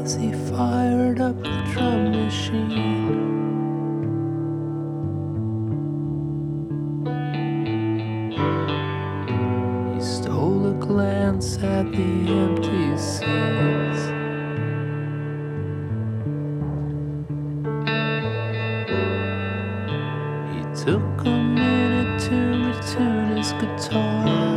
as he fired up the drum machine. He stole a glance at the empty seats. He took a minute to retune his guitar.